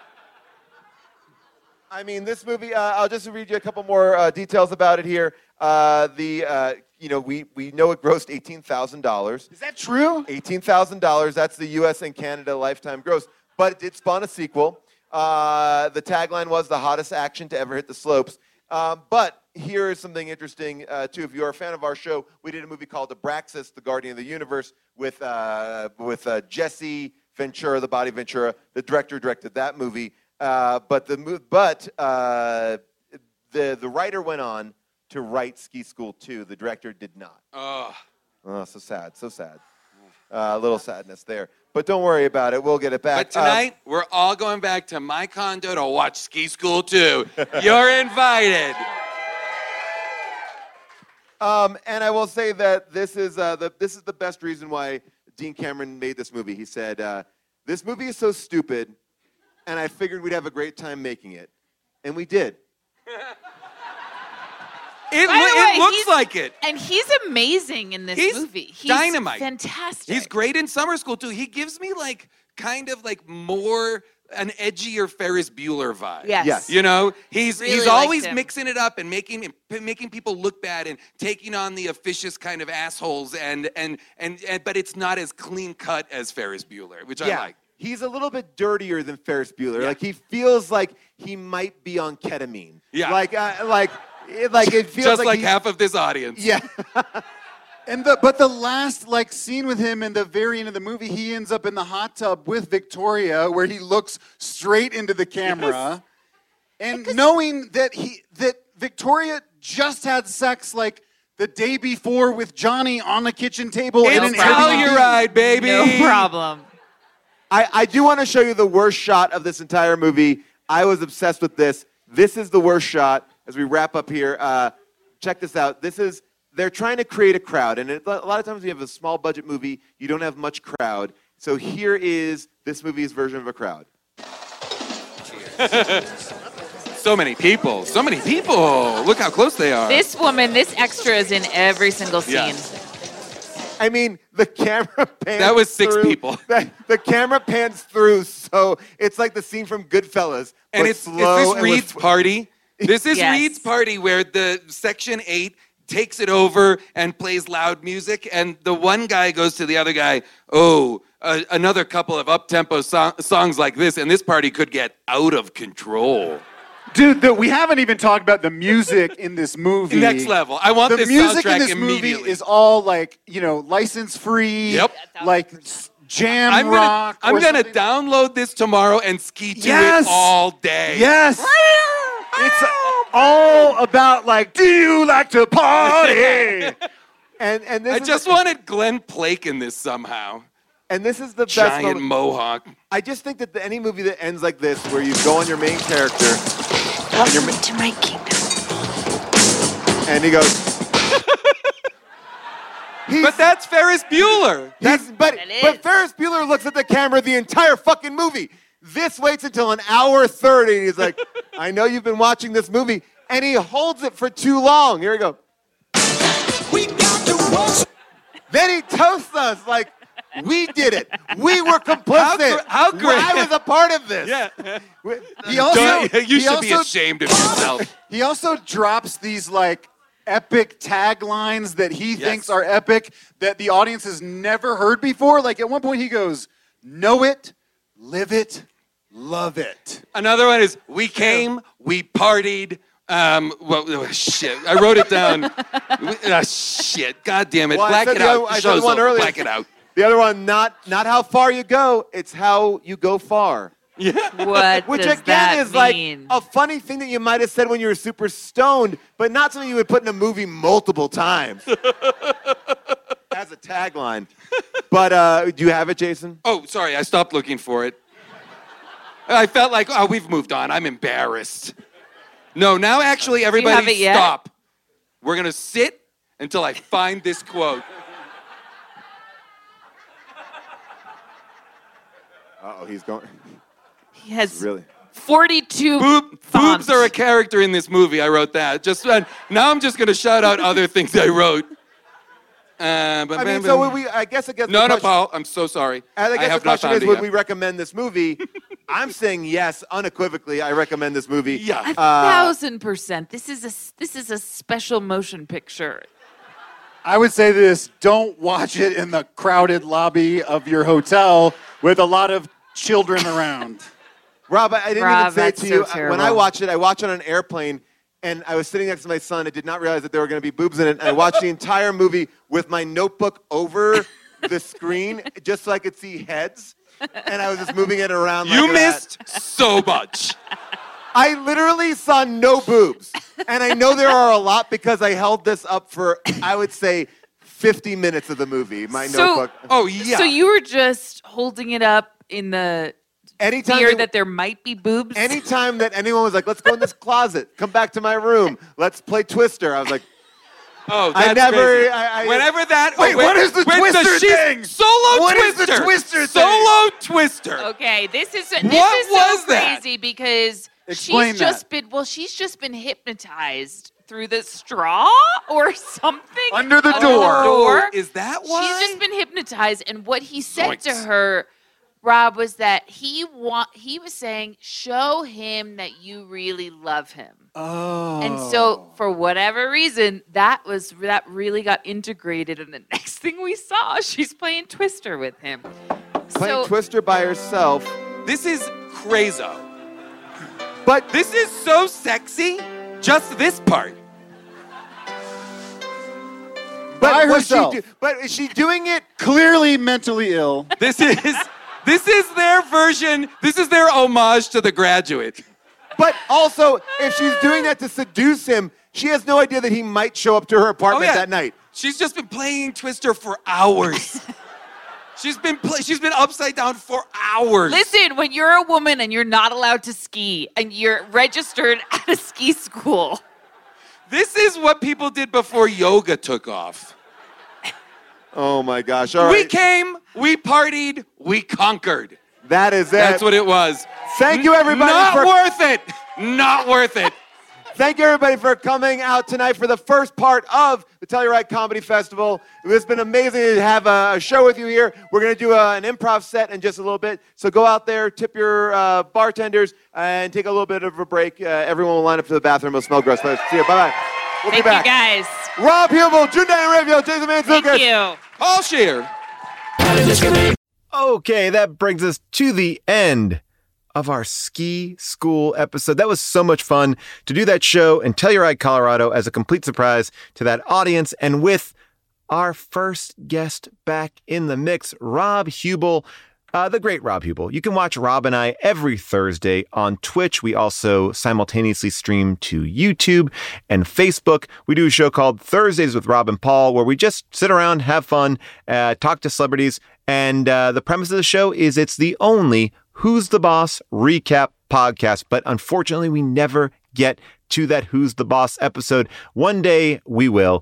I mean, this movie. I'll just read you a couple more details about it here. We know it grossed $18,000. Is that true? $18,000. That's the U.S. and Canada lifetime gross. But it did spawn a sequel. The tagline was the hottest action to ever hit the slopes. But here is something interesting, too. If you're a fan of our show, we did a movie called Abraxas, the Guardian of the Universe, with Jesse Ventura, the Body Ventura. The director directed that movie. But the writer went on to write Ski School 2. The director did not. Oh. Oh, so sad. A little sadness there. But don't worry about it. We'll get it back. But tonight, we're all going back to my condo to watch Ski School 2. You're invited. And I will say that this is the best reason why Dean Cameron made this movie. He said, this movie is so stupid, and I figured we'd have a great time making it. And we did. It looks like it. And he's amazing in this movie. He's dynamite. Fantastic. He's great in Summer School, too. He gives me, more an edgier Ferris Bueller vibe. Yes. You know, he's Really always liked him. mixing it up and making people look bad and taking on the officious kind of assholes and but it's not as clean cut as Ferris Bueller, which I like. He's a little bit dirtier than Ferris Bueller. Yeah. Like, he feels like he might be on ketamine. Yeah. It feels Just like he- half of this audience. Yeah. But the last scene with him in the very end of the movie, he ends up in the hot tub with Victoria, where he looks straight into the camera, and knowing that Victoria just had sex the day before with Johnny on the kitchen table in an It's Airbnb. Telluride, baby. No problem. I do want to show you the worst shot of this entire movie. I was obsessed with this. This is the worst shot as we wrap up here. Check this out. They're trying to create a crowd. And a lot of times when you have a small budget movie, you don't have much crowd. So here is this movie's version of a crowd. So many people. Look how close they are. This extra is in every single scene. Yeah. I mean, the camera pans That was 6 through- people. The camera pans through, so it's like the scene from Goodfellas. And but it's slow this Reed's party. This is Yes. Reed's party where the Section 8 takes it over and plays loud music, and the one guy goes to the other guy, another couple of up-tempo songs like this, and this party could get out of control. Dude, we haven't even talked about the music in this movie. Next level. I want the this music in soundtrack this movie immediately. is all license free. Yep. Jam I'm rock. gonna or something. download this tomorrow and ski to Yes. it all day. Yes. It's all about do you like to party? And this I is just wanted Glenn Plake in this somehow. and this is the best Giant moment. mohawk. I just think that any movie that ends like this, where you go on your main character, Welcome to my kingdom. and he goes, But that's Ferris Bueller. but Ferris Bueller looks at the camera the entire fucking movie. This waits until an hour 30, and he's like, I know you've been watching this movie, and he holds it for too long. Here we go. Then he toasts us like, we did it. We were complicit. How great. I was a part of this. Yeah. He also You should be ashamed of yourself. He also drops these epic taglines that he thinks are epic that the audience has never heard before. At one point he goes, "Know it, live it, love it." Another one is, we came, we partied. Shit. I wrote it down. Shit. God damn it. Well, I Black said it the out. other- I said Show's the one over. earlier. Black it out. The other one, not how far you go, it's how you go far. What Which does again that is mean? a funny thing that you might have said when you were super stoned, but not something you would put in a movie multiple times. As a tagline. But do you have it, Jason? Oh, sorry. I stopped looking for it. I felt like, we've moved on. I'm embarrassed. No, now actually have everybody it yet? stop. We're going to sit until I find this quote. Uh-oh, he's going. He has Really? 42 Boobs fonts. are a character in this movie. I wrote that. Now I'm just going to shout out other things I wrote. I guess No, Paul. I'm so sorry. I guess have the question not is, found it would yet. we recommend this movie? I'm saying yes, unequivocally. I recommend this movie. Yeah. 1,000%. This is a special motion picture. I would say this, don't watch it in the crowded lobby of your hotel with a lot of children around. Rob, I didn't Rob, even say it that's to so you. terrible. When I watched it on an airplane, and I was sitting next to my son. I did not realize that there were going to be boobs in it. And I watched the entire movie with my notebook over the screen just so I could see heads. And I was just moving it around like You that. missed so much. I literally saw no boobs. And I know there are a lot because I held this up for, I would say, 50 minutes of the movie, my notebook. Oh, yeah. So you were just holding it up in the fear they- that there might be boobs? Anytime that anyone was like, let's go in this closet, come back to my room, let's play Twister, I was like, Oh, I that's never. crazy. Whenever that. Wait, what is the Twister thing? Solo What is Twister. the Twister thing? Solo Twister. Okay, this is What so was that? crazy because Explain she's just been hypnotized through the straw or something Under the under door. Oh, is that why? She's just been hypnotized, and what he said to Zoinks. her, Rob, was that he was saying, show him that you really love him. Oh. And so, for whatever reason, that really got integrated. And the next thing we saw, she's playing Twister with him. Playing Twister by herself. This is crazo. But This is so sexy. Just this part. By was she herself. but is she doing it? Clearly mentally ill. This is their version. This is their homage to The Graduate. But also, if she's doing that to seduce him, she has no idea that he might show up to her apartment that night. She's just been playing Twister for hours. She's been upside down for hours. Listen, when you're a woman and you're not allowed to ski and you're registered at a ski school. This is what people did before yoga took off. Oh my gosh! All We right, came, we partied, we conquered. that is it. That's what it was. Thank you, everybody. Not for, worth it. Not worth it. Thank you, everybody, for coming out tonight for the first part of the Telluride Comedy Festival. It's been amazing to have a show with you here. We're going to do an improv set in just a little bit. So go out there, tip your bartenders, and take a little bit of a break. Everyone will line up to the bathroom. It'll smell gross. See you. Bye-bye. We'll Thank be back. you, guys. Rob Hubel, Jundan Revio, Jason Mantzoukas. Thank you. Paul Scheer. Okay, that brings us to the end of our ski school episode. That was so much fun to do that show in Telluride, Colorado as a complete surprise to that audience. And with our first guest back in the mix, Rob Hubel, the great Rob Hubel. You can watch Rob and I every Thursday on Twitch. We also simultaneously stream to YouTube and Facebook. We do a show called Thursdays with Rob and Paul, where we just sit around, have fun, talk to celebrities. And the premise of the show is it's the only Who's the Boss recap podcast. But unfortunately, we never get to that Who's the Boss episode. One day we will.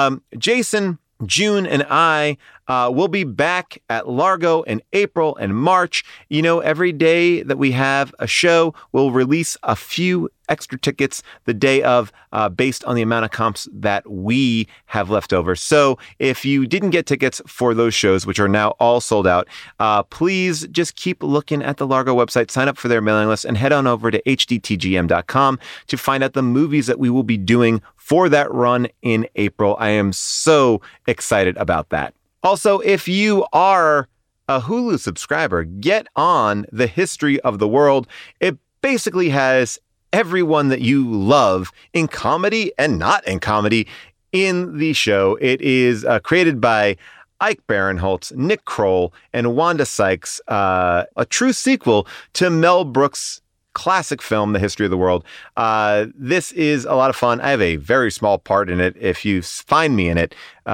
Jason, June, and I will be back at Largo in April and March. You know, every day that we have a show, we'll release a few extra tickets the day of based on the amount of comps that we have left over. So if you didn't get tickets for those shows, which are now all sold out, please just keep looking at the Largo website, sign up for their mailing list, and head on over to hdtgm.com to find out the movies that we will be doing for that run in April. I am so excited about that. Also, if you are a Hulu subscriber, get on The History of the World. It basically has everyone that you love in comedy and not in comedy in the show. It is created by Ike Barinholtz, Nick Kroll, and Wanda Sykes, a true sequel to Mel Brooks' classic film, The History of the World. This is a lot of fun. I have a very small part in it. If you find me in it,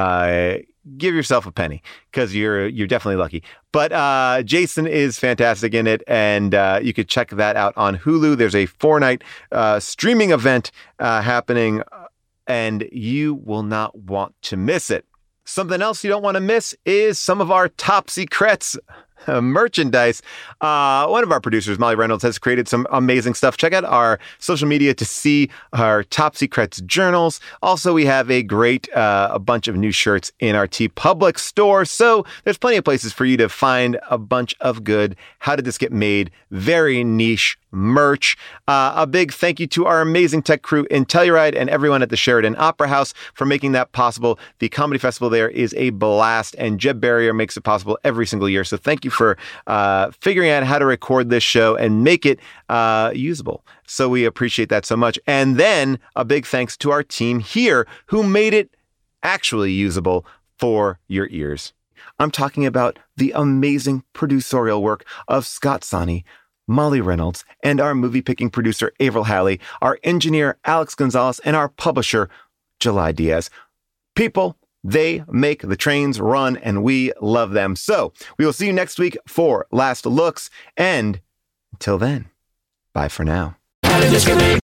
give yourself a penny because you're definitely lucky. But Jason is fantastic in it, and you could check that out on Hulu. There's a 4-night streaming event happening, and you will not want to miss it. Something else you don't want to miss is some of our top secrets. merchandise. One of our producers, Molly Reynolds, has created some amazing stuff. Check out our social media to see our Top Secrets journals. Also, we have a great a bunch of new shirts in our TeePublic store. So there's plenty of places for you to find a bunch of good How Did This Get Made? Very niche merch. A big thank you to our amazing tech crew in Telluride and everyone at the Sheridan Opera House for making that possible. The comedy festival there is a blast, and Jeb Barrier makes it possible every single year. So thank you for figuring out how to record this show and make it usable. So we appreciate that so much. And then a big thanks to our team here who made it actually usable for your ears. I'm talking about the amazing producerial work of Scott Sani, Molly Reynolds, and our movie-picking producer, Avril Halley, our engineer, Alex Gonzalez, and our publisher, July Diaz. People, they make the trains run, and we love them. So we will see you next week for Last Looks, and until then, bye for now.